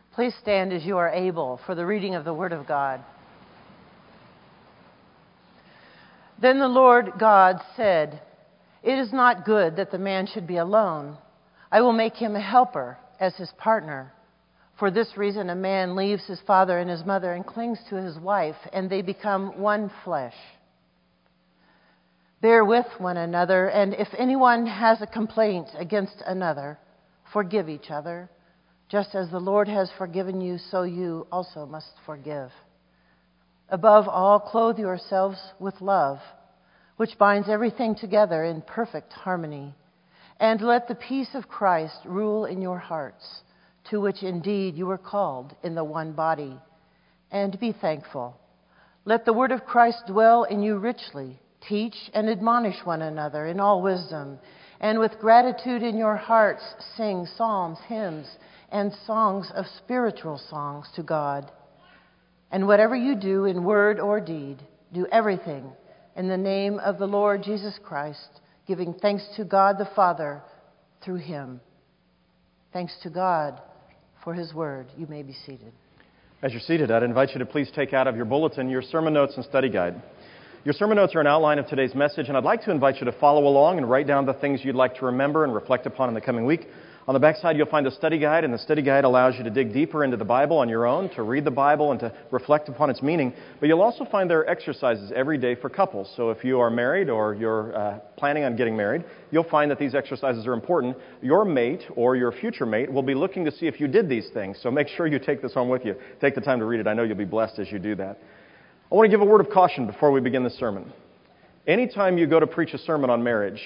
Please stand as you are able for the reading of the Word of God. Then the Lord God said, "It is not good that the man should be alone. I will make him a helper as his partner. For this reason a man leaves his father and his mother and clings to his wife, and they become one flesh. Bear with one another, and if anyone has a complaint against another, forgive each other. Just as the Lord has forgiven you, so you also must forgive. Above all, clothe yourselves with love, which binds everything together in perfect harmony. And let the peace of Christ rule in your hearts, to which indeed you were called in the one body. And be thankful. Let the word of Christ dwell in you richly. Teach and admonish one another in all wisdom, and with gratitude in your hearts sing psalms, hymns, and songs of spiritual songs to God. And whatever you do in word or deed, do everything in the name of the Lord Jesus Christ, giving thanks to God the Father through him." Thanks to God for his word. You may be seated. As you're seated, I'd invite you to please take out of your bulletin your sermon notes and study guide. Your sermon notes are an outline of today's message, and I'd like to invite you to follow along and write down the things you'd like to remember and reflect upon in the coming week. On the backside, you'll find a study guide, and the study guide allows you to dig deeper into the Bible on your own, to read the Bible and to reflect upon its meaning. But you'll also find there are exercises every day for couples. So if you are married or you're planning on getting married, you'll find that these exercises are important. Your mate or your future mate will be looking to see if you did these things. So make sure you take this home with you. Take the time to read it. I know you'll be blessed as you do that. I want to give a word of caution before we begin the sermon. Anytime you go to preach a sermon on marriage,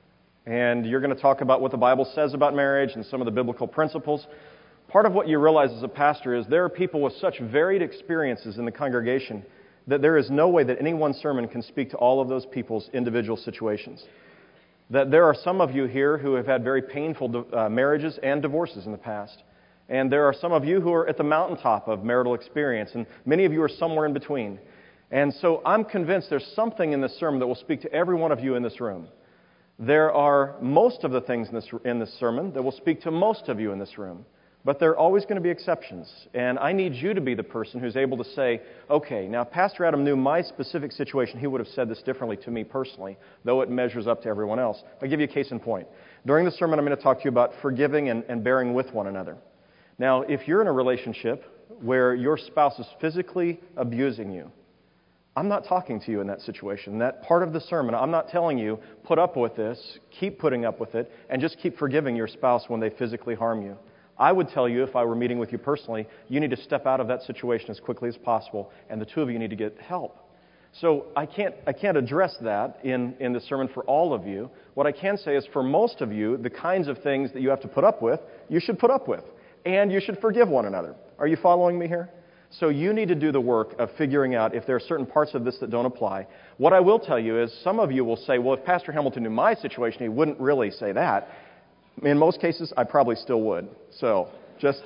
and you're going to talk about what the Bible says about marriage and some of the biblical principles, part of what you realize as a pastor is there are people with such varied experiences in the congregation that there is no way that any one sermon can speak to all of those people's individual situations. That there are some of you here who have had very painful marriages and divorces in the past. And there are some of you who are at the mountaintop of marital experience, and many of you are somewhere in between. And so I'm convinced there's something in this sermon that will speak to every one of you in this room. There are most of the things in this sermon that will speak to most of you in this room. But there are always going to be exceptions. And I need you to be the person who's able to say, okay, now if Pastor Adam knew my specific situation, he would have said this differently to me personally, though it measures up to everyone else. I'll give you a case in point. During the sermon, I'm going to talk to you about forgiving and bearing with one another. Now, if you're in a relationship where your spouse is physically abusing you, I'm not talking to you in that situation. That part of the sermon, I'm not telling you, put up with this, keep putting up with it, and just keep forgiving your spouse when they physically harm you. I would tell you, if I were meeting with you personally, you need to step out of that situation as quickly as possible, and the two of you need to get help. So I can't address that in the sermon for all of you. What I can say is for most of you, the kinds of things that you have to put up with, you should put up with. And you should forgive one another. Are you following me here? So you need to do the work of figuring out if there are certain parts of this that don't apply. What I will tell you is some of you will say, well, if Pastor Hamilton knew my situation, he wouldn't really say that. In most cases, I probably still would. So just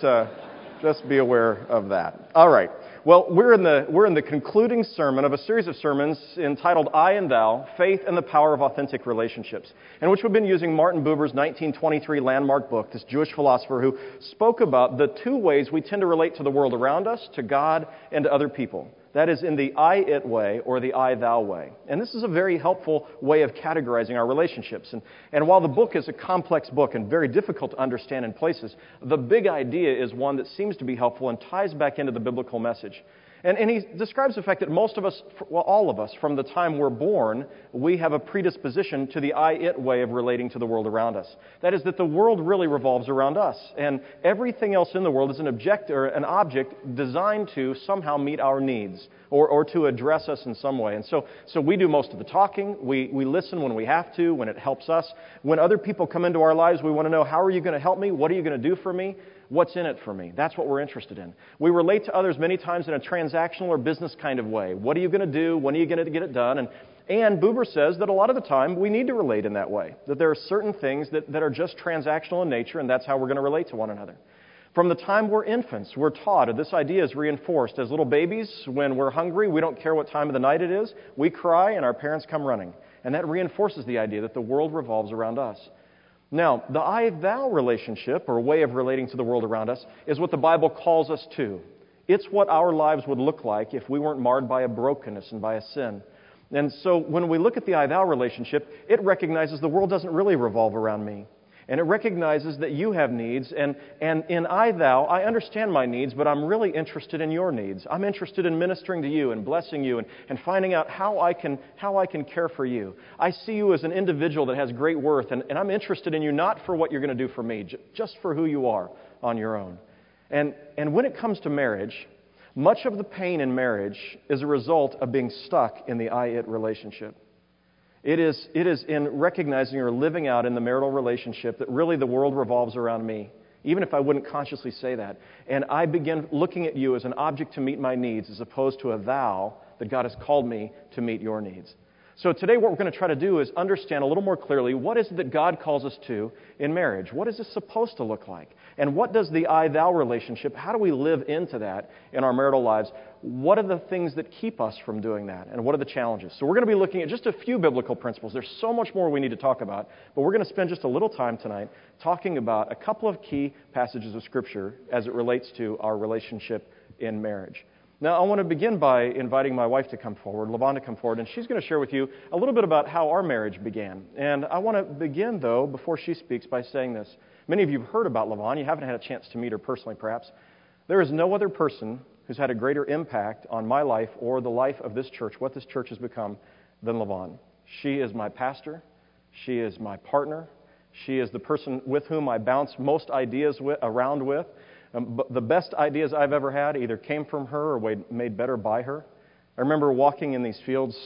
be aware of that. All right. Well, we're in the concluding sermon of a series of sermons entitled I and Thou, Faith and the Power of Authentic Relationships, in which we've been using Martin Buber's 1923 landmark book, this Jewish philosopher who spoke about the two ways we tend to relate to the world around us, to God, and to other people. That is in the I-it way or the I-thou way. And this is a very helpful way of categorizing our relationships. And while the book is a complex book and very difficult to understand in places, the big idea is one that seems to be helpful and ties back into the biblical message. And he describes the fact that most of us, well, all of us, from the time we're born, we have a predisposition to the I-it way of relating to the world around us. That is that the world really revolves around us. And everything else in the world is an object designed to somehow meet our needs or to address us in some way. And so we do most of the talking. We listen when we have to, when it helps us. When other people come into our lives, we want to know, how are you going to help me? What are you going to do for me? What's in it for me? That's what we're interested in. We relate to others many times in a transactional or business kind of way. What are you going to do? When are you going to get it done? And Buber says that a lot of the time we need to relate in that way, that there are certain things that are just transactional in nature, and that's how we're going to relate to one another. From the time we're infants, we're taught, and this idea is reinforced. As little babies, when we're hungry, we don't care what time of the night it is. We cry, and our parents come running. And that reinforces the idea that the world revolves around us. Now, the I-thou relationship, or way of relating to the world around us, is what the Bible calls us to. It's what our lives would look like if we weren't marred by a brokenness and by a sin. And so when we look at the I-thou relationship, it recognizes the world doesn't really revolve around me. And it recognizes that you have needs, and in I-thou, I understand my needs, but I'm really interested in your needs. I'm interested in ministering to you and blessing you and finding out how I can care for you. I see you as an individual that has great worth, and I'm interested in you not for what you're going to do for me, just for who you are on your own. And when it comes to marriage, much of the pain in marriage is a result of being stuck in the I-it relationship. It is in recognizing or living out in the marital relationship that really the world revolves around me, even if I wouldn't consciously say that. And I begin looking at you as an object to meet my needs as opposed to a thou that God has called me to meet your needs. So today what we're going to try to do is understand a little more clearly what is it that God calls us to in marriage. What is this supposed to look like? And what does the I-thou relationship, how do we live into that in our marital lives? What are the things that keep us from doing that? And what are the challenges? So we're going to be looking at just a few biblical principles. There's so much more we need to talk about, but we're going to spend just a little time tonight talking about a couple of key passages of Scripture as it relates to our relationship in marriage. Now, I want to begin by inviting my wife to come forward, LaVon to come forward, and she's going to share with you a little bit about how our marriage began. And I want to begin, though, before she speaks, by saying this. Many of you have heard about LaVon. You haven't had a chance to meet her personally, perhaps. There is no other person who's had a greater impact on my life or the life of this church, what this church has become, than LaVon. She is my pastor. She is my partner. She is the person with whom I bounce most ideas around with. The best ideas I've ever had either came from her or made better by her. I remember walking in these fields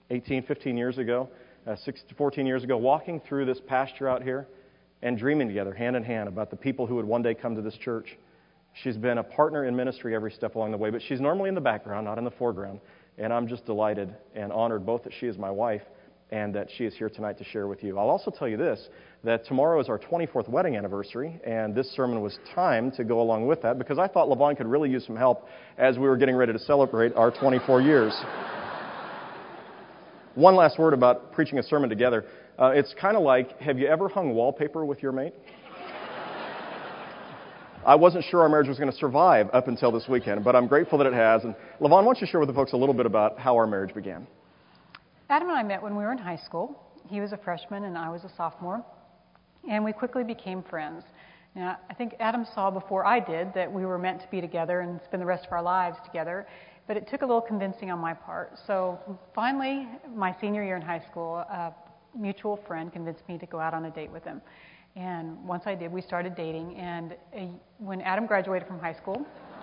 15 years ago, 14 years ago, walking through this pasture out here and dreaming together, hand in hand, about the people who would one day come to this church. She's been a partner in ministry every step along the way, but she's normally in the background, not in the foreground. And I'm just delighted and honored both that she is my wife and that she is here tonight to share with you. I'll also tell you this, that tomorrow is our 24th wedding anniversary, and this sermon was timed to go along with that because I thought LaVon could really use some help as we were getting ready to celebrate our 24 years. One last word about preaching a sermon together. It's kind of like, have you ever hung wallpaper with your mate? I wasn't sure our marriage was going to survive up until this weekend, but I'm grateful that it has. And LaVon, why don't you share with the folks a little bit about how our marriage began? Adam and I met when we were in high school. He was a freshman and I was a sophomore, and we quickly became friends. Now, I think Adam saw before I did that we were meant to be together and spend the rest of our lives together, but it took a little convincing on my part. So finally, my senior year in high school, a mutual friend convinced me to go out on a date with him. And once I did, we started dating, and when Adam graduated from high school,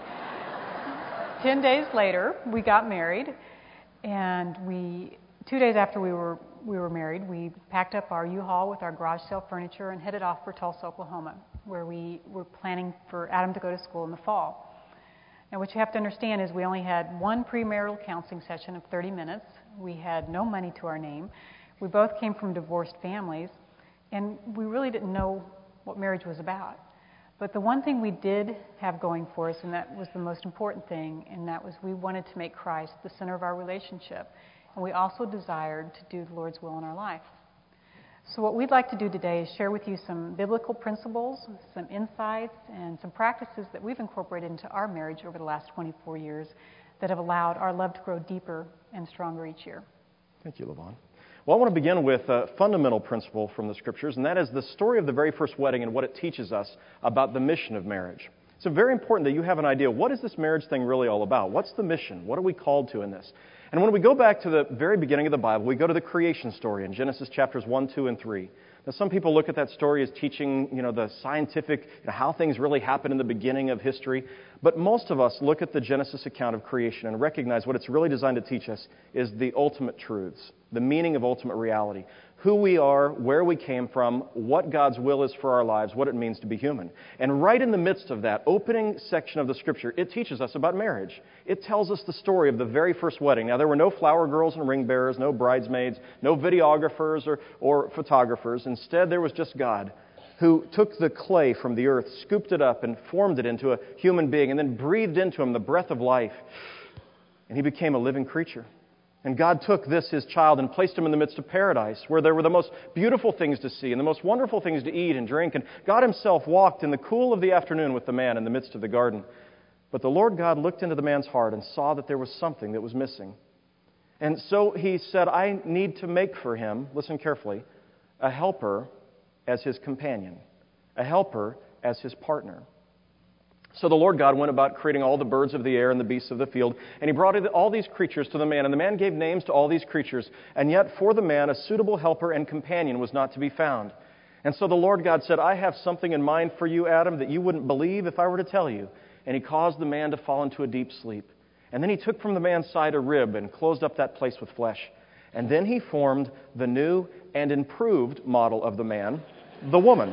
10 days later, we got married, and 2 days after we were married, we packed up our U-Haul with our garage sale furniture and headed off for Tulsa, Oklahoma, where we were planning for Adam to go to school in the fall. Now, what you have to understand is we only had one premarital counseling session of 30 minutes. We had no money to our name. We both came from divorced families, and we really didn't know what marriage was about. But the one thing we did have going for us, and that was the most important thing, and that was we wanted to make Christ the center of our relationship. And we also desired to do the Lord's will in our life. So what we'd like to do today is share with you some biblical principles, some insights, and some practices that we've incorporated into our marriage over the last 24 years that have allowed our love to grow deeper and stronger each year. Thank you, LaVon. Well, I want to begin with a fundamental principle from the Scriptures, and that is the story of the very first wedding and what it teaches us about the mission of marriage. It's very important that you have an idea, what is this marriage thing really all about? What's the mission? What are we called to in this? And when we go back to the very beginning of the Bible, we go to the creation story in Genesis chapters 1, 2, and 3. Now, some people look at that story as teaching, the scientific, how things really happen in the beginning of history. But most of us look at the Genesis account of creation and recognize what it's really designed to teach us is the ultimate truths, the meaning of ultimate reality. Who we are, where we came from, what God's will is for our lives, what it means to be human. And right in the midst of that opening section of the Scripture, it teaches us about marriage. It tells us the story of the very first wedding. Now, there were no flower girls and ring bearers, no bridesmaids, no videographers or photographers. Instead, there was just God who took the clay from the earth, scooped it up, and formed it into a human being, and then breathed into him the breath of life. And he became a living creature. And God took this, his child, and placed him in the midst of paradise, where there were the most beautiful things to see and the most wonderful things to eat and drink. And God himself walked in the cool of the afternoon with the man in the midst of the garden. But the Lord God looked into the man's heart and saw that there was something that was missing. And so he said, I need to make for him, listen carefully, a helper as his companion, a helper as his partner. So the Lord God went about creating all the birds of the air and the beasts of the field, and he brought all these creatures to the man. And the man gave names to all these creatures, and yet for the man a suitable helper and companion was not to be found. And so the Lord God said, I have something in mind for you, Adam, that you wouldn't believe if I were to tell you. And he caused the man to fall into a deep sleep. And then he took from the man's side a rib and closed up that place with flesh. And then he formed the new and improved model of the man, the woman.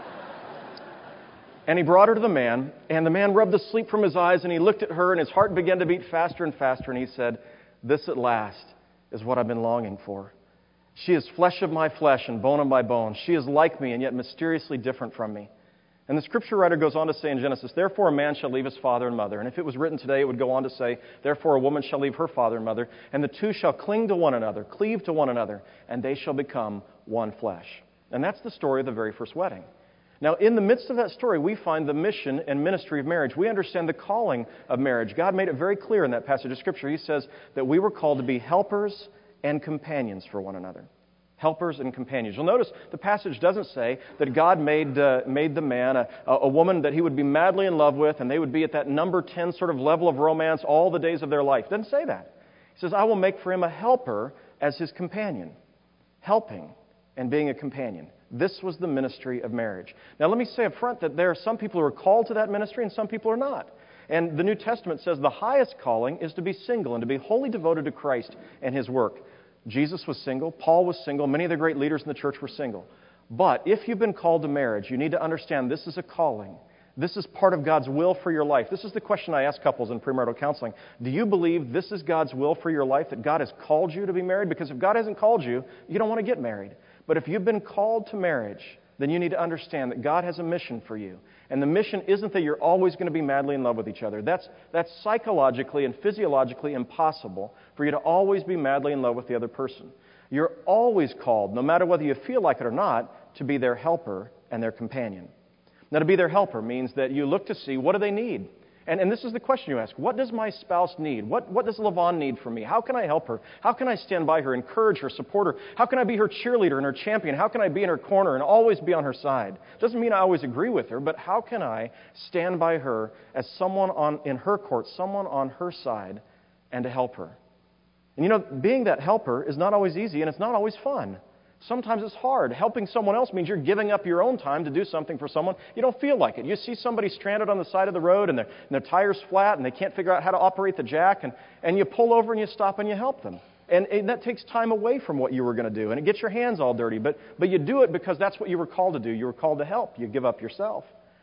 And he brought her to the man, and the man rubbed the sleep from his eyes, and he looked at her, and his heart began to beat faster and faster, and he said, this at last is what I've been longing for. She is flesh of my flesh and bone of my bone. She is like me and yet mysteriously different from me. And the scripture writer goes on to say in Genesis, therefore a man shall leave his father and mother. And if it was written today, it would go on to say, therefore a woman shall leave her father and mother, and the two shall cling to one another, cleave to one another, and they shall become one flesh. And that's the story of the very first wedding. Now, in the midst of that story, we find the mission and ministry of marriage. We understand the calling of marriage. God made it very clear in that passage of Scripture. He says that we were called to be helpers and companions for one another. Helpers and companions. You'll notice the passage doesn't say that God made the man a woman that he would be madly in love with, and they would be at that number 10 sort of level of romance all the days of their life. It doesn't say that. He says, I will make for him a helper as his companion. Helping and being a companion. This was the ministry of marriage. Now, let me say up front that there are some people who are called to that ministry and some people are not. And the New Testament says the highest calling is to be single and to be wholly devoted to Christ and his work. Jesus was single. Paul was single. Many of the great leaders in the church were single. But if you've been called to marriage, you need to understand this is a calling. This is part of God's will for your life. This is the question I ask couples in premarital counseling. Do you believe this is God's will for your life, that God has called you to be married? Because if God hasn't called you, you don't want to get married. But if you've been called to marriage, then you need to understand that God has a mission for you. And the mission isn't that you're always going to be madly in love with each other. That's psychologically and physiologically impossible for you to always be madly in love with the other person. You're always called, no matter whether you feel like it or not, to be their helper and their companion. Now, to be their helper means that you look to see what do they need. And this is the question you ask. What does my spouse need? What does LaVon need from me? How can I help her? How can I stand by her, encourage her, support her? How can I be her cheerleader and her champion? How can I be in her corner and always be on her side? Doesn't mean I always agree with her, but how can I stand by her as someone in her court, someone on her side, and to help her? And you know, being that helper is not always easy, and it's not always fun. Sometimes it's hard. Helping someone else means you're giving up your own time to do something for someone. You don't feel like it. You see somebody stranded on the side of the road and their tire's flat and they can't figure out how to operate the jack, and you pull over and you stop and you help them. And that takes time away from what you were going to do, and it gets your hands all dirty. But you do it because that's what you were called to do. You were called to help. You give up yourself.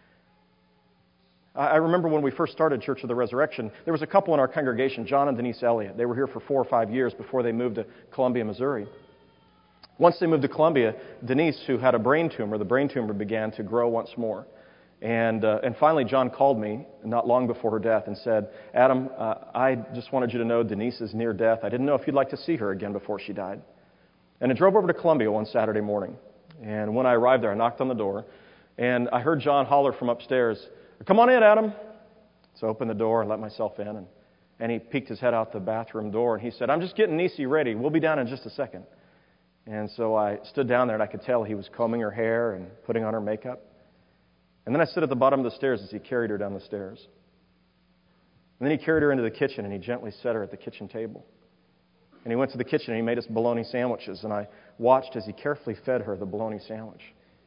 I remember when we first started Church of the Resurrection, there was a couple in our congregation, John and Denise Elliott. They were here for 4 or 5 years before they moved to Columbia, Missouri. Once they moved to Columbia, Denise, who had a brain tumor, the brain tumor began to grow once more. And finally, John called me not long before her death and said, Adam, I just wanted you to know Denise is near death. I didn't know if you'd like to see her again before she died. And I drove over to Columbia one Saturday morning. And when I arrived there, I knocked on the door. And I heard John holler from upstairs, come on in, Adam. So I opened the door and let myself in. And he peeked his head out the bathroom door. And he said, I'm just getting Niecy ready. We'll be down in just a second. And so I stood down there, and I could tell he was combing her hair and putting on her makeup. And then I stood at the bottom of the stairs as he carried her down the stairs. And then he carried her into the kitchen, and he gently set her at the kitchen table. And he went to the kitchen, and he made us bologna sandwiches, and I watched as he carefully fed her the bologna sandwich.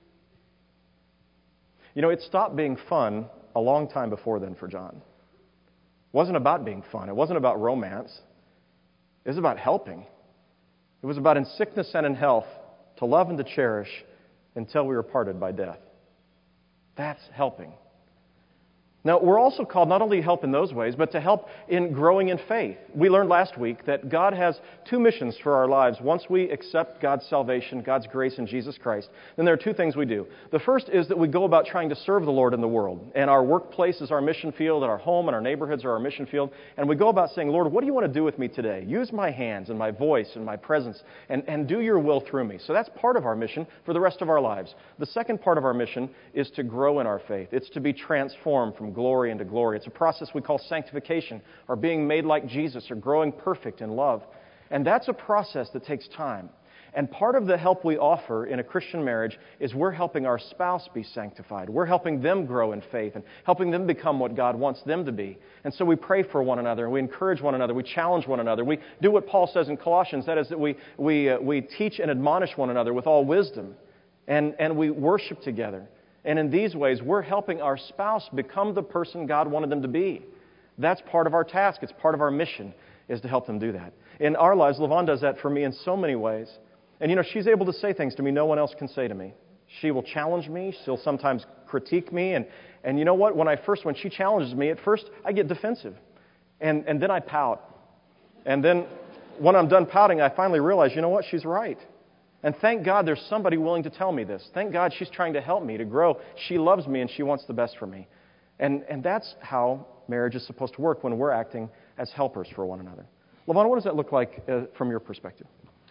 You know, it stopped being fun a long time before then for John. It wasn't about being fun. It wasn't about romance. It was about helping. It was about in sickness and in health to love and to cherish until we were parted by death. That's helping. Now, we're also called not only to help in those ways, but to help in growing in faith. We learned last week that God has two missions for our lives. Once we accept God's salvation, God's grace in Jesus Christ, then there are two things we do. The first is that we go about trying to serve the Lord in the world. And our workplace is our mission field, and our home and our neighborhoods are our mission field. And we go about saying, Lord, what do you want to do with me today? Use my hands and my voice and my presence and do your will through me. So that's part of our mission for the rest of our lives. The second part of our mission is to grow in our faith. It's to be transformed from glory into glory. It's a process we call sanctification, or being made like Jesus, or growing perfect in love. And that's a process that takes time. And part of the help we offer in a Christian marriage is we're helping our spouse be sanctified. We're helping them grow in faith and helping them become what God wants them to be. And so we pray for one another, and we encourage one another, we challenge one another. We do what Paul says in Colossians, that is that we teach and admonish one another with all wisdom, and we worship together. And in these ways, we're helping our spouse become the person God wanted them to be. That's part of our task. It's part of our mission, is to help them do that. In our lives, LaVon does that for me in so many ways. And, she's able to say things to me no one else can say to me. She will challenge me. She'll sometimes critique me. And you know what? When she challenges me, at first, I get defensive. And then I pout. And then when I'm done pouting, I finally realize, you know what? She's right. And thank God there's somebody willing to tell me this. Thank God she's trying to help me to grow. She loves me and she wants the best for me. And that's how marriage is supposed to work when we're acting as helpers for one another. LaVon, what does that look like from your perspective?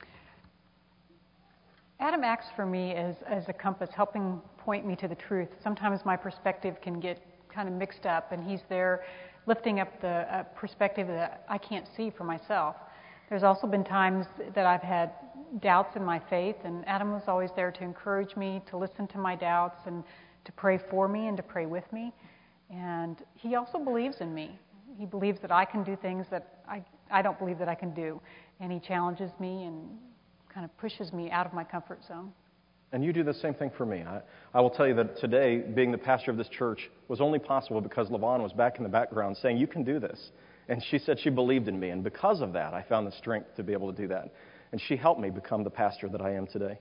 Adam acts for me as a compass, helping point me to the truth. Sometimes my perspective can get kind of mixed up, and he's there lifting up the perspective that I can't see for myself. There's also been times that I've had doubts in my faith, and Adam was always there to encourage me, to listen to my doubts, and to pray for me and to pray with me. And he also believes in me. He believes that I can do things that I don't believe that I can do. And he challenges me and kind of pushes me out of my comfort zone. And you do the same thing for me. I will tell you that today, being the pastor of this church was only possible because LaVon was back in the background saying, you can do this. And she said she believed in me, and because of that, I found the strength to be able to do that. And she helped me become the pastor that I am today.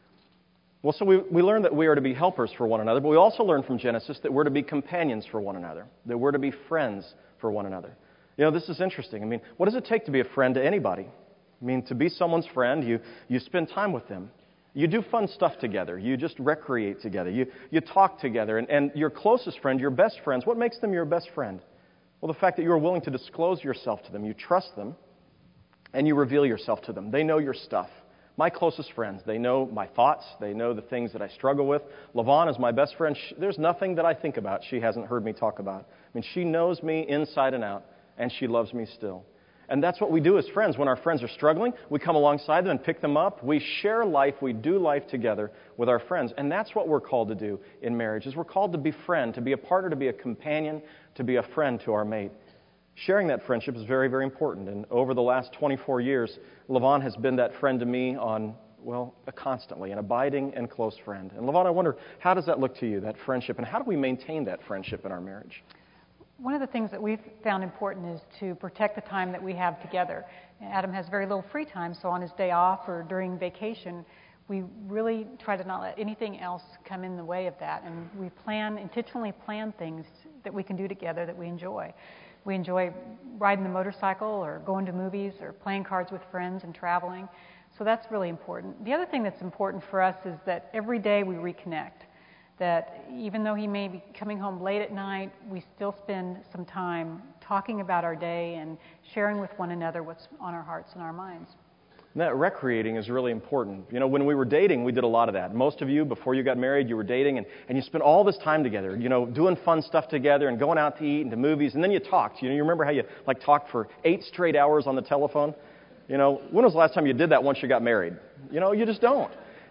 Well, so we learned that we are to be helpers for one another, but we also learned from Genesis that we're to be companions for one another, that we're to be friends for one another. This is interesting. I mean, what does it take to be a friend to anybody? I mean, to be someone's friend, you spend time with them. You do fun stuff together. You just recreate together. You talk together. And your closest friend, your best friends, what makes them your best friend? Well, the fact that you are willing to disclose yourself to them. You trust them, and you reveal yourself to them. They know your stuff. My closest friends, they know my thoughts. They know the things that I struggle with. LaVon is my best friend. There's nothing that I think about she hasn't heard me talk about. I mean, she knows me inside and out, and she loves me still. And that's what we do as friends. When our friends are struggling, we come alongside them and pick them up. We share life. We do life together with our friends. And that's what we're called to do in marriage, is we're called to befriend, to be a partner, to be a companion, to be a friend to our mate. Sharing that friendship is very, very important. And over the last 24 years, LaVon has been that friend to me constantly, an abiding and close friend. And LaVon, I wonder, how does that look to you, that friendship, and how do we maintain that friendship in our marriage? One of the things that we've found important is to protect the time that we have together. Adam has very little free time, so on his day off or during vacation, we really try to not let anything else come in the way of that. And we intentionally plan things that we can do together that we enjoy. We enjoy riding the motorcycle or going to movies or playing cards with friends and traveling. So that's really important. The other thing that's important for us is that every day we reconnect. That even though he may be coming home late at night, we still spend some time talking about our day and sharing with one another what's on our hearts and our minds. And that recreating is really important. When we were dating, we did a lot of that. Most of you, before you got married, you were dating, and you spent all this time together, doing fun stuff together and going out to eat and to movies, and then you talked. You remember how you talked for 8 straight hours on the telephone? When was the last time you did that once you got married? You just don't.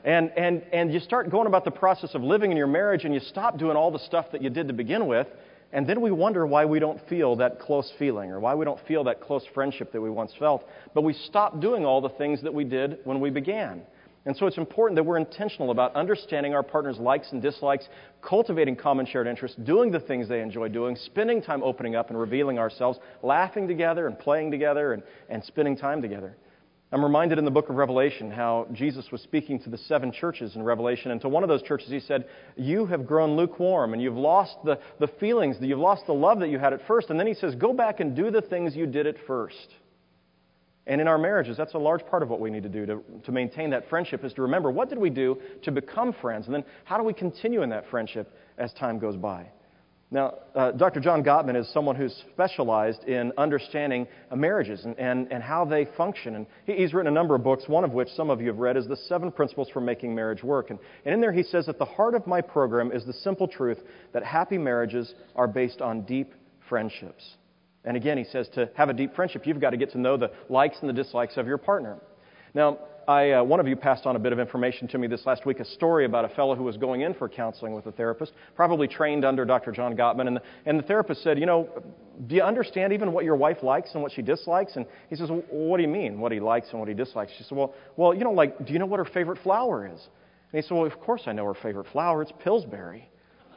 And you start going about the process of living in your marriage, and you stop doing all the stuff that you did to begin with, and then we wonder why we don't feel that close feeling or why we don't feel that close friendship that we once felt. But we stopped doing all the things that we did when we began. And so it's important that we're intentional about understanding our partner's likes and dislikes, cultivating common shared interests, doing the things they enjoy doing, spending time opening up and revealing ourselves, laughing together and playing together and spending time together. I'm reminded in the book of Revelation how Jesus was speaking to the 7 churches in Revelation, and to one of those churches he said, you have grown lukewarm, and you've lost the feelings, you've lost the love that you had at first. And then he says, go back and do the things you did at first. And in our marriages, that's a large part of what we need to do to maintain that friendship, is to remember, what did we do to become friends? And then how do we continue in that friendship as time goes by? Now, Dr. John Gottman is someone who's specialized in understanding marriages and how they function. And he's written a number of books, one of which some of you have read, is The 7 Principles for Making Marriage Work. And in there he says, at the heart of my program is the simple truth that happy marriages are based on deep friendships. And again, he says to have a deep friendship, you've got to get to know the likes and the dislikes of your partner. Now, one of you passed on a bit of information to me this last week, a story about a fellow who was going in for counseling with a therapist, probably trained under Dr. John Gottman. And the therapist said, do you understand even what your wife likes and what she dislikes? And he says, well, what do you mean, what he likes and what he dislikes? She said, well, do you know what her favorite flower is? And he said, well, of course I know her favorite flower. It's Pillsbury.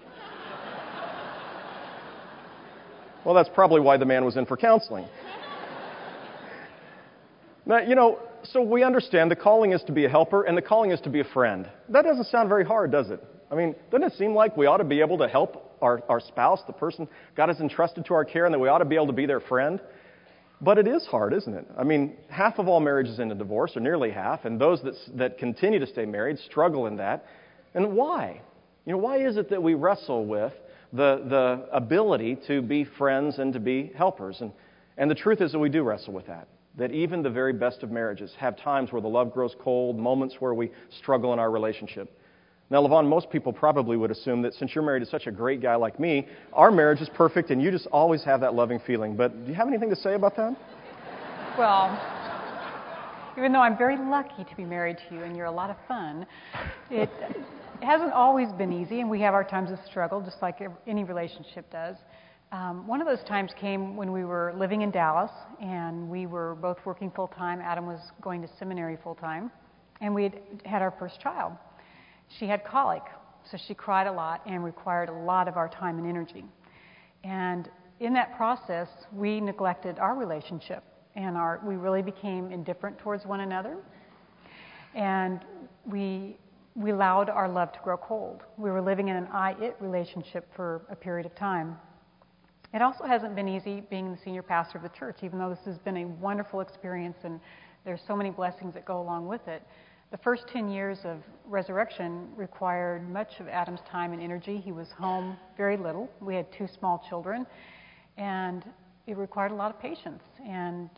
Well, that's probably why the man was in for counseling. Now, so we understand the calling is to be a helper and the calling is to be a friend. That doesn't sound very hard, does it? I mean, doesn't it seem like we ought to be able to help our spouse, the person God has entrusted to our care, and that we ought to be able to be their friend? But it is hard, isn't it? I mean, half of all marriages end in divorce, or nearly half, and those that continue to stay married struggle in that. And why? Why is it that we wrestle with the ability to be friends and to be helpers? And the truth is that we do wrestle with that. That even the very best of marriages have times where the love grows cold, moments where we struggle in our relationship. Now, LaVon, most people probably would assume that since you're married to such a great guy like me, our marriage is perfect and you just always have that loving feeling. But do you have anything to say about that? Well, even though I'm very lucky to be married to you and you're a lot of fun, it hasn't always been easy, and we have our times of struggle, just like any relationship does. One of those times came when we were living in Dallas, and we were both working full-time. Adam was going to seminary full-time, and we had our first child. She had colic, so she cried a lot and required a lot of our time and energy. And in that process, we neglected our relationship, and we really became indifferent towards one another, and we allowed our love to grow cold. We were living in an I-it relationship for a period of time. It also hasn't been easy being the senior pastor of the church, even though this has been a wonderful experience and there's so many blessings that go along with it. The first 10 years of Resurrection required much of Adam's time and energy. He was home very little. We had 2 small children, and it required a lot of patience. And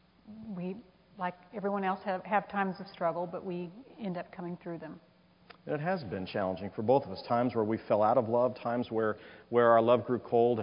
we, like everyone else, have times of struggle, but we end up coming through them. It has been challenging for both of us, times where we fell out of love, times where our love grew cold,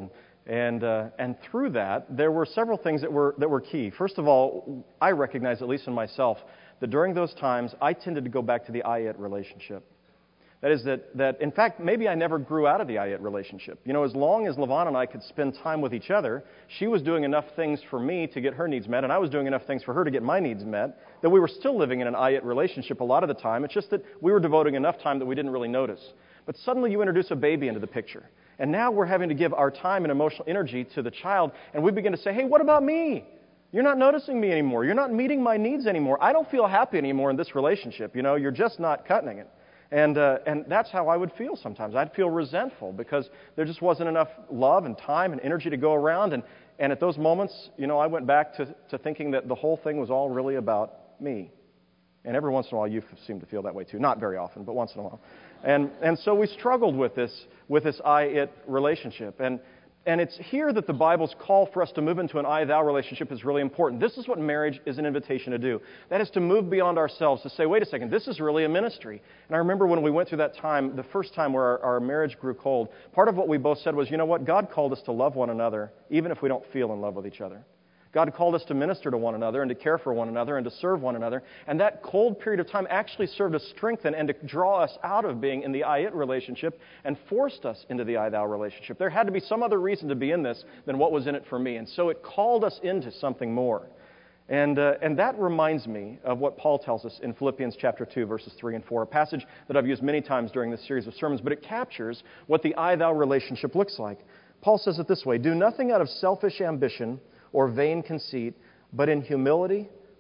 and through that, there were several things that were key. First of all, I recognize, at least in myself, that during those times, I tended to go back to the I-it relationship. That is that in fact, maybe I never grew out of the I-it relationship. As long as LaVon and I could spend time with each other, she was doing enough things for me to get her needs met, and I was doing enough things for her to get my needs met, that we were still living in an I-it relationship a lot of the time. It's just that we were devoting enough time that we didn't really notice. But suddenly you introduce a baby into the picture, and now we're having to give our time and emotional energy to the child, and we begin to say, hey, what about me? You're not noticing me anymore. You're not meeting my needs anymore. I don't feel happy anymore in this relationship. You're just not cutting it. And that's how I would feel sometimes. I'd feel resentful because there just wasn't enough love and time and energy to go around. And at those moments, I went back to thinking that the whole thing was all really about me. And every once in a while, you seem to feel that way too. Not very often, but once in a while. And so we struggled with this I-it relationship. And it's here that the Bible's call for us to move into an I-thou relationship is really important. This is what marriage is an invitation to do. That is to move beyond ourselves, to say, wait a second, this is really a ministry. And I remember when we went through that time, the first time where our marriage grew cold, part of what we both said was, you know what, God called us to love one another, even if we don't feel in love with each other. God called us to minister to one another and to care for one another and to serve one another. And that cold period of time actually served to strengthen and to draw us out of being in the I-it relationship and forced us into the I-thou relationship. There had to be some other reason to be in this than what was in it for me. And so it called us into something more. And that reminds me of what Paul tells us in Philippians chapter 2, verses 3 and 4, a passage that I've used many times during this series of sermons, but it captures what the I-thou relationship looks like. Paul says it this way, do nothing out of selfish ambition or vain conceit, but in humility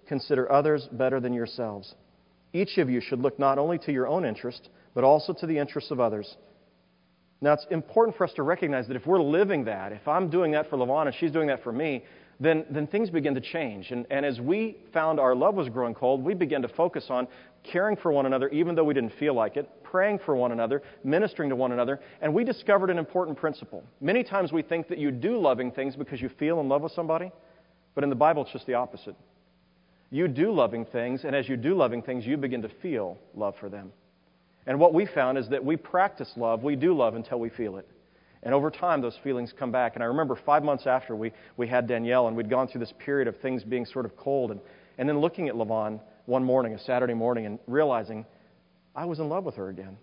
consider others better than yourselves. Each of you should look not only to your own interest, but also to the interests of others. Now, it's important for us to recognize that if we're living that, if I'm doing that for LaVon and she's doing that for me, then things begin to change. And as we found our love was growing cold, we began to focus on caring for one another, even though we didn't feel like it, praying for one another, ministering to one another, and we discovered an important principle. Many times we think that you do loving things because you feel in love with somebody, but in the Bible it's just the opposite. You do loving things, and as you do loving things, you begin to feel love for them. And what we found is that we practice love, we do love until we feel it. And over time, those feelings come back. And I remember 5 months after we had Danielle, and we'd gone through this period of things being sort of cold, and then looking at LaVon one morning, a Saturday morning, and realizing I was in love with her again.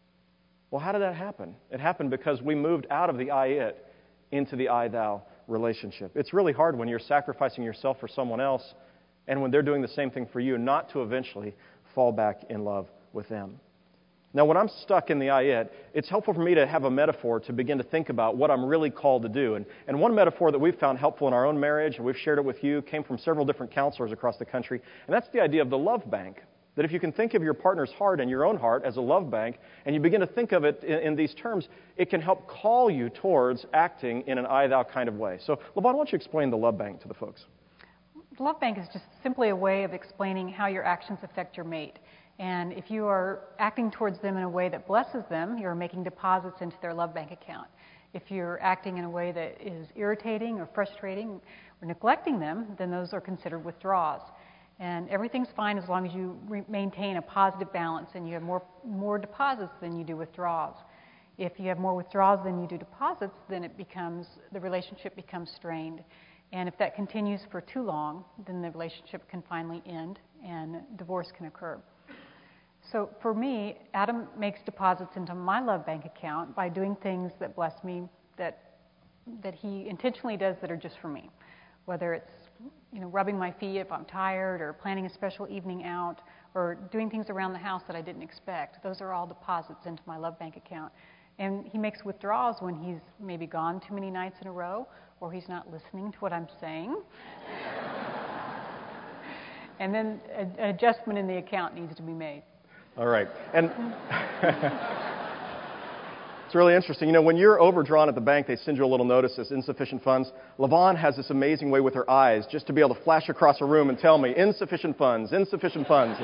Well, how did that happen? It happened because we moved out of the I-it into the I-thou relationship. It's really hard when you're sacrificing yourself for someone else and when they're doing the same thing for you, not to eventually fall back in love with them. Now, when I'm stuck in the I-it, it's helpful for me to have a metaphor to begin to think about what I'm really called to do. And one metaphor that we've found helpful in our own marriage, and we've shared it with you, came from several different counselors across the country, and that's the idea of the love bank. That if you can think of your partner's heart and your own heart as a love bank, and you begin to think of it in these terms, it can help call you towards acting in an I-thou kind of way. So, LaVon, why don't you explain the love bank to the folks? The love bank is just simply a way of explaining how your actions affect your mate. And if you are acting towards them in a way that blesses them, you're making deposits into their love bank account. If you're acting in a way that is irritating or frustrating or neglecting them, then those are considered withdrawals. And everything's fine as long as you maintain a positive balance and you have more deposits than you do withdrawals. If you have more withdrawals than you do deposits, then the relationship becomes strained. And if that continues for too long, then the relationship can finally end and divorce can occur. So for me, Adam makes deposits into my love bank account by doing things that bless me, that he intentionally does that are just for me. Whether it's rubbing my feet if I'm tired, or planning a special evening out, or doing things around the house that I didn't expect. Those are all deposits into my love bank account. And he makes withdrawals when he's maybe gone too many nights in a row, or he's not listening to what I'm saying. And then an adjustment in the account needs to be made. All right. And it's really interesting. When you're overdrawn at the bank, they send you a little notice as insufficient funds. LaVon has this amazing way with her eyes just to be able to flash across a room and tell me, insufficient funds, insufficient funds.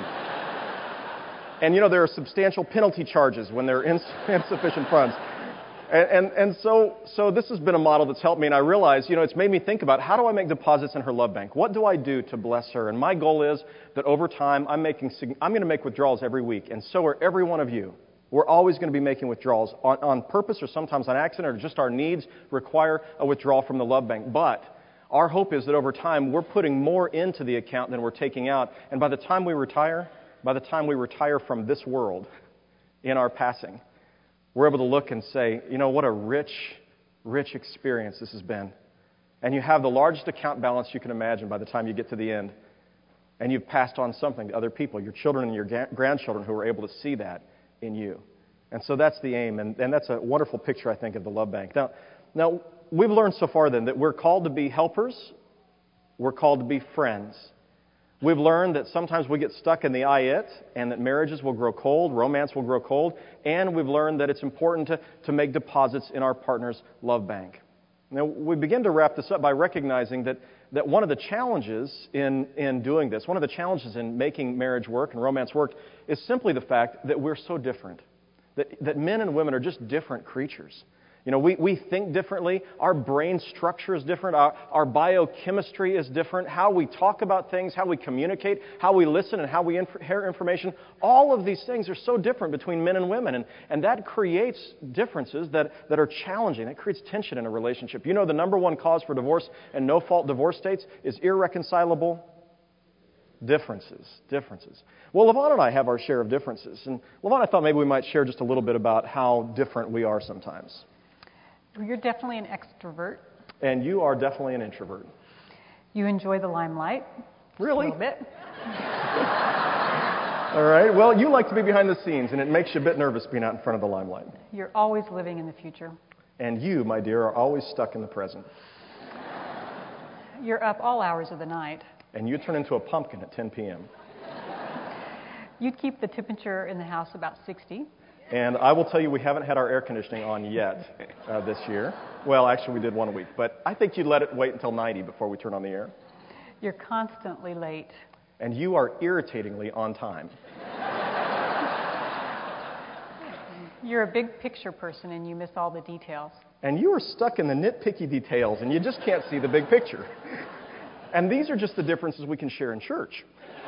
And there are substantial penalty charges when there are insufficient funds. And so this has been a model that's helped me, and I realize, it's made me think about how do I make deposits in her love bank? What do I do to bless her? And my goal is that over time, I'm going to make withdrawals every week, and so are every one of you. We're always going to be making withdrawals on purpose or sometimes on accident, or just our needs require a withdrawal from the love bank. But our hope is that over time, we're putting more into the account than we're taking out, and by the time we retire from this world in our passing, we're able to look and say, what a rich, rich experience this has been. And you have the largest account balance you can imagine by the time you get to the end. And you've passed on something to other people, your children and your grandchildren who are able to see that in you. And so that's the aim, and that's a wonderful picture, I think, of the love bank. Now, we've learned so far then that we're called to be helpers, we're called to be friends. We've learned that sometimes we get stuck in the I-it, and that marriages will grow cold, romance will grow cold, and we've learned that it's important to make deposits in our partner's love bank. Now, we begin to wrap this up by recognizing that one of the challenges in doing this, one of the challenges in making marriage work and romance work, is simply the fact that we're so different, that men and women are just different creatures. We think differently. Our brain structure is different. Our biochemistry is different. How we talk about things, how we communicate, how we listen, and how we hear information. All of these things are so different between men and women. And that creates differences that are challenging. It creates tension in a relationship. The number one cause for divorce and no-fault divorce states is irreconcilable differences. Well, LaVon and I have our share of differences. And LaVon, I thought maybe we might share just a little bit about how different we are sometimes. You're definitely an extrovert. And you are definitely an introvert. You enjoy the limelight. Really? A little bit. All right. Well, you like to be behind the scenes, and it makes you a bit nervous being out in front of the limelight. You're always living in the future. And you, my dear, are always stuck in the present. You're up all hours of the night. and you turn into a pumpkin at 10 p.m. You'd keep the temperature in the house about 60. And I will tell you, we haven't had our air conditioning on yet this year. Well, actually, we did one a week. But I think you'd let it wait until 90 before we turn on the air. You're constantly late. And you are irritatingly on time. You're a big picture person and you miss all the details. And you are stuck in the nitpicky details and you just can't see the big picture. And these are just the differences we can share in church.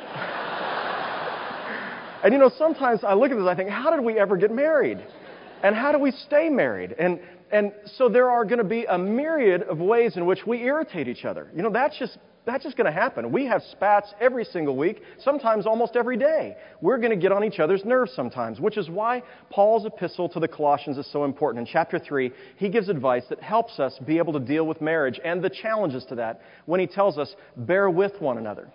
And you know, sometimes I look at this and I think, how did we ever get married? And how do we stay married? And so there are going to be a myriad of ways in which we irritate each other. You know, that's just going to happen. We have spats every single week, sometimes almost every day. We're going to get on each other's nerves sometimes, which is why Paul's epistle to the Colossians is so important. In chapter 3, he gives advice that helps us be able to deal with marriage and the challenges to that when he tells us, bear with one another.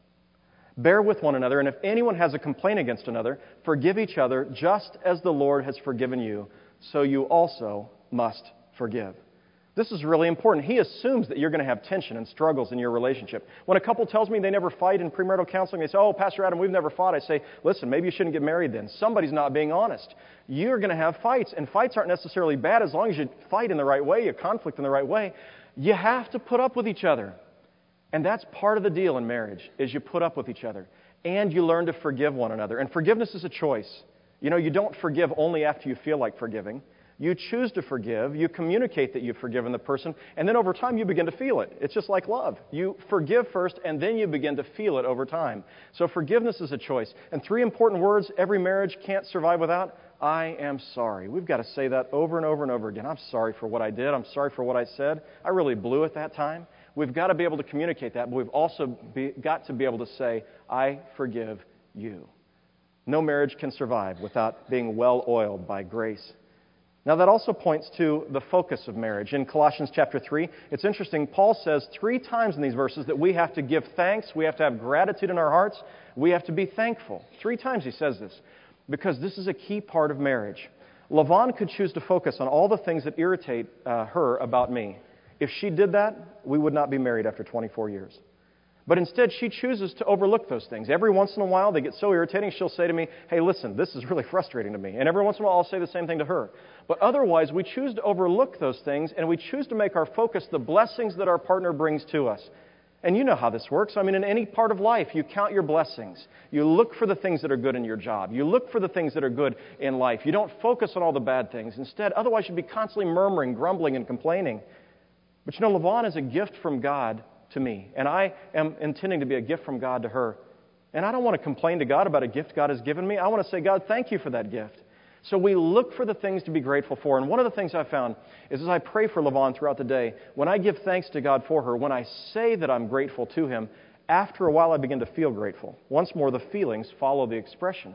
Bear with one another, and if anyone has a complaint against another, forgive each other just as the Lord has forgiven you, so you also must forgive. This is really important. He assumes that you're going to have tension and struggles in your relationship. When a couple tells me they never fight in premarital counseling, they say, oh, Pastor Adam, we've never fought. I say, listen, maybe you shouldn't get married then. Somebody's not being honest. You're going to have fights, and fights aren't necessarily bad as long as you fight in the right way, you conflict in the right way. You have to put up with each other. And that's part of the deal in marriage, is you put up with each other. And you learn to forgive one another. And forgiveness is a choice. You know, you don't forgive only after you feel like forgiving. You choose to forgive. You communicate that you've forgiven the person. And then over time, you begin to feel it. It's just like love. You forgive first, and then you begin to feel it over time. So forgiveness is a choice. And 3 important words every marriage can't survive without: I am sorry. We've got to say that over and over and over again. I'm sorry for what I did. I'm sorry for what I said. I really blew it that time. We've got to be able to communicate that, but we've also got to be able to say, I forgive you. No marriage can survive without being well-oiled by grace. Now, that also points to the focus of marriage. In Colossians chapter 3, it's interesting, Paul says 3 times in these verses that we have to give thanks, we have to have gratitude in our hearts, we have to be thankful. 3 times he says this, because this is a key part of marriage. LaVon could choose to focus on all the things that irritate her about me. If she did that, we would not be married after 24 years. But instead, she chooses to overlook those things. Every once in a while, they get so irritating, she'll say to me, hey, listen, this is really frustrating to me. And every once in a while, I'll say the same thing to her. But otherwise, we choose to overlook those things, and we choose to make our focus the blessings that our partner brings to us. And you know how this works. I mean, in any part of life, you count your blessings. You look for the things that are good in your job. You look for the things that are good in life. You don't focus on all the bad things. Instead, otherwise, you'd be constantly murmuring, grumbling, and complaining. But you know, LaVon is a gift from God to me, and I am intending to be a gift from God to her. And I don't want to complain to God about a gift God has given me. I want to say, God, thank you for that gift. So we look for the things to be grateful for. And one of the things I found is as I pray for LaVon throughout the day, when I give thanks to God for her, when I say that I'm grateful to Him, after a while I begin to feel grateful. Once more, the feelings follow the expression.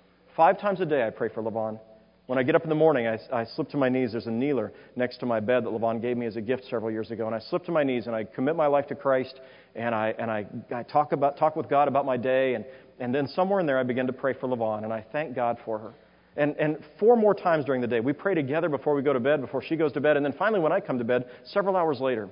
5 times a day I pray for LaVon. When I get up in the morning, I slip to my knees. There's a kneeler next to my bed that LaVon gave me as a gift several years ago. And I slip to my knees and I commit my life to Christ. And I talk with God about my day. And then somewhere in there, I begin to pray for LaVon. And I thank God for her. And 4 more times during the day, we pray together before we go to bed, before she goes to bed. And then finally, when I come to bed, several hours later,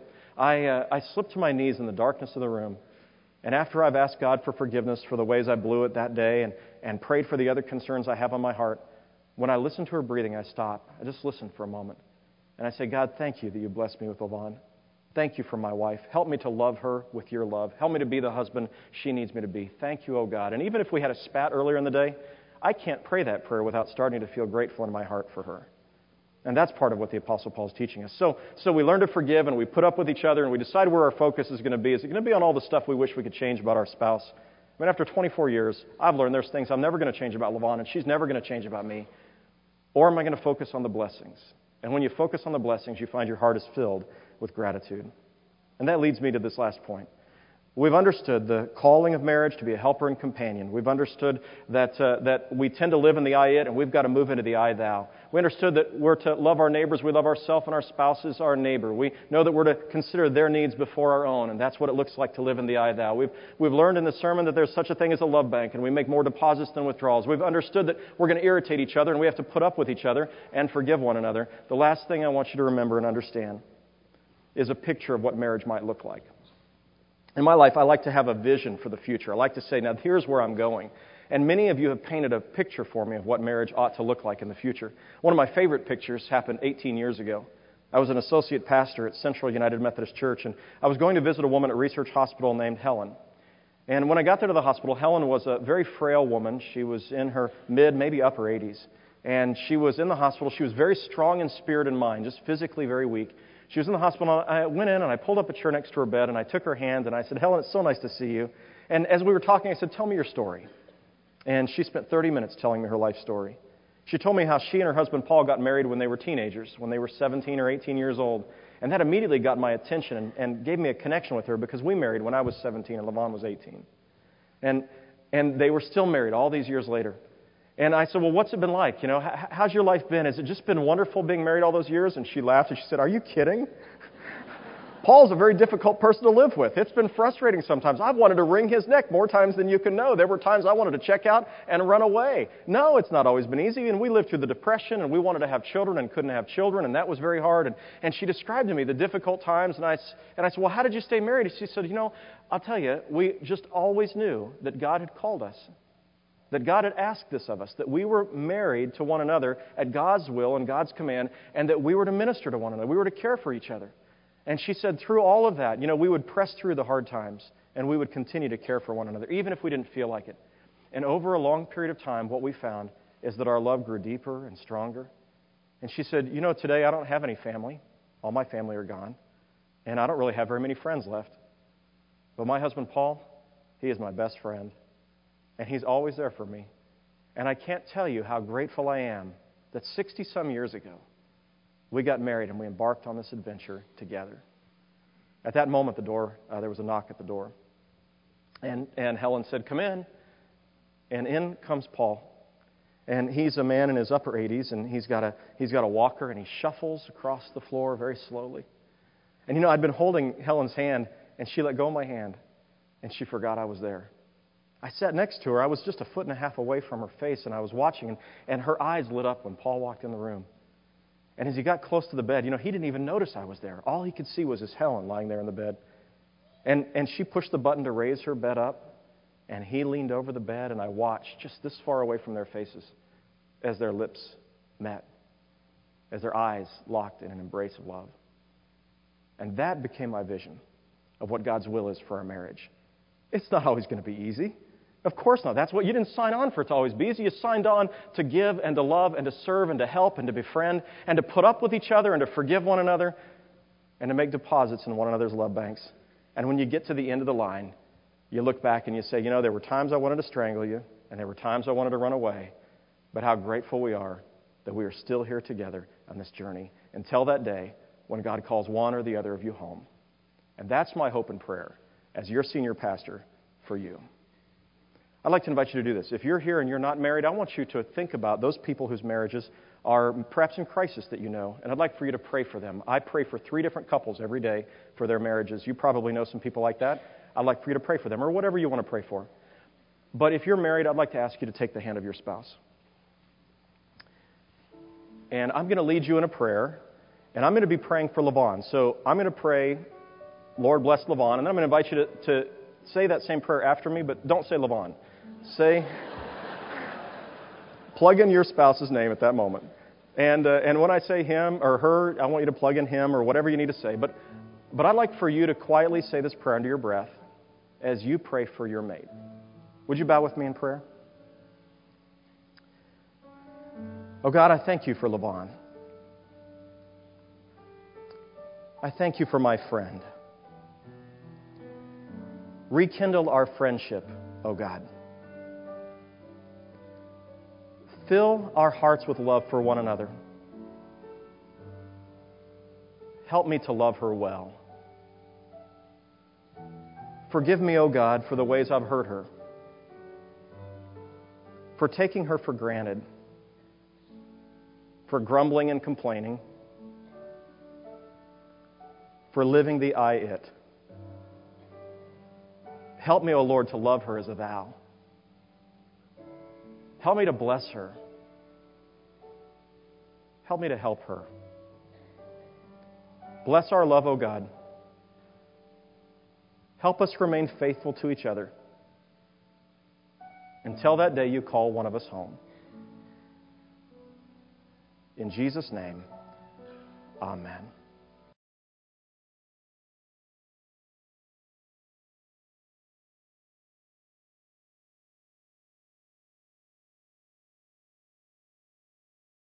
I slip to my knees in the darkness of the room. And after I've asked God for forgiveness for the ways I blew it that day and prayed for the other concerns I have on my heart, when I listen to her breathing, I stop. I just listen for a moment. And I say, God, thank you that you blessed me with LaVon. Thank you for my wife. Help me to love her with your love. Help me to be the husband she needs me to be. Thank you, oh God. And even if we had a spat earlier in the day, I can't pray that prayer without starting to feel grateful in my heart for her. And that's part of what the Apostle Paul is teaching us. So we learn to forgive and we put up with each other and we decide where our focus is going to be. Is it going to be on all the stuff we wish we could change about our spouse? I mean, after 24 years, I've learned there's things I'm never going to change about LaVon and she's never going to change about me. Or am I going to focus on the blessings? And when you focus on the blessings, you find your heart is filled with gratitude. And that leads me to this last point. We've understood the calling of marriage to be a helper and companion. We've understood that we tend to live in the I-it, and we've got to move into the I-thou. We understood that we're to love our neighbors, we love ourselves, and our spouse is our neighbor. We know that we're to consider their needs before our own, and that's what it looks like to live in the I-thou. We've learned in the sermon that there's such a thing as a love bank, and we make more deposits than withdrawals. We've understood that we're going to irritate each other, and we have to put up with each other and forgive one another. The last thing I want you to remember and understand is a picture of what marriage might look like. In my life, I like to have a vision for the future. I like to say, now here's where I'm going. And many of you have painted a picture for me of what marriage ought to look like in the future. One of my favorite pictures happened 18 years ago. I was an associate pastor at Central United Methodist Church, and I was going to visit a woman at Research Hospital named Helen. And when I got there to the hospital, Helen was a very frail woman. She was in her mid, maybe upper 80s. And she was in the hospital. She was very strong in spirit and mind, just physically very weak. She was in the hospital. I went in and I pulled up a chair next to her bed and I took her hand and I said, Helen, it's so nice to see you. And as we were talking, I said, tell me your story. And she spent 30 minutes telling me her life story. She told me how she and her husband Paul got married when they were teenagers, when they were 17 or 18 years old. And that immediately got my attention and gave me a connection with her because we married when I was 17 and Levon was 18. And they were still married all these years later. And I said, well, what's it been like? You know, how's your life been? Has it just been wonderful being married all those years? And she laughed and she said, are you kidding? Paul's a very difficult person to live with. It's been frustrating sometimes. I've wanted to wring his neck more times than you can know. There were times I wanted to check out and run away. No, it's not always been easy. And we lived through the Depression, and we wanted to have children and couldn't have children, and that was very hard. And she described to me the difficult times, and I said, well, how did you stay married? She said, you know, I'll tell you, we just always knew that God had called us, that God had asked this of us, that we were married to one another at God's will and God's command, and that we were to minister to one another. We were to care for each other. And she said through all of that, you know, we would press through the hard times and we would continue to care for one another, even if we didn't feel like it. And over a long period of time, what we found is that our love grew deeper and stronger. And she said, you know, today I don't have any family. All my family are gone. And I don't really have very many friends left. But my husband, Paul, he is my best friend. And he's always there for me. And I can't tell you how grateful I am that 60-some years ago, we got married and we embarked on this adventure together. At that moment, there was a knock at the door. And Helen said, come in. And in comes Paul. And he's a man in his upper 80s, and he's got a walker, and he shuffles across the floor very slowly. And you know, I'd been holding Helen's hand, and she let go of my hand, and she forgot I was there. I sat next to her. I was just a foot and a half away from her face, and I was watching, and her eyes lit up when Paul walked in the room. And as he got close to the bed, you know, he didn't even notice I was there. All he could see was his Helen lying there in the bed. And she pushed the button to raise her bed up, and he leaned over the bed, and I watched just this far away from their faces as their lips met, as their eyes locked in an embrace of love. And that became my vision of what God's will is for our marriage. It's not always going to be easy. Of course not. That's what you didn't sign on for it to always be easy. You signed on to give and to love and to serve and to help and to befriend and to put up with each other and to forgive one another and to make deposits in one another's love banks. And when you get to the end of the line, you look back and you say, you know, there were times I wanted to strangle you and there were times I wanted to run away, but how grateful we are that we are still here together on this journey until that day when God calls one or the other of you home. And that's my hope and prayer as your senior pastor for you. I'd like to invite you to do this. If you're here and you're not married, I want you to think about those people whose marriages are perhaps in crisis that you know, and I'd like for you to pray for them. I pray for 3 different couples every day for their marriages. You probably know some people like that. I'd like for you to pray for them, or whatever you want to pray for. But if you're married, I'd like to ask you to take the hand of your spouse. And I'm going to lead you in a prayer, and I'm going to be praying for Levon. So I'm going to pray, Lord bless Levon, and then I'm going to invite you to say that same prayer after me, but don't say Levon. Say, plug in your spouse's name at that moment. And when I say him or her, I want you to plug in him or whatever you need to say. But I'd like for you to quietly say this prayer under your breath as you pray for your mate. Would you bow with me in prayer? Oh God, I thank you for Levon. I thank you for my friend. Rekindle our friendship, oh God. Fill our hearts with love for one another. Help me to love her well. Forgive me, O God, for the ways I've hurt her, for taking her for granted, for grumbling and complaining, for living the I-it. Help me, O Lord, to love her as a thou. Help me to bless her. Help me to help her. Bless our love, O God. Help us remain faithful to each other until that day you call one of us home. In Jesus' name, amen.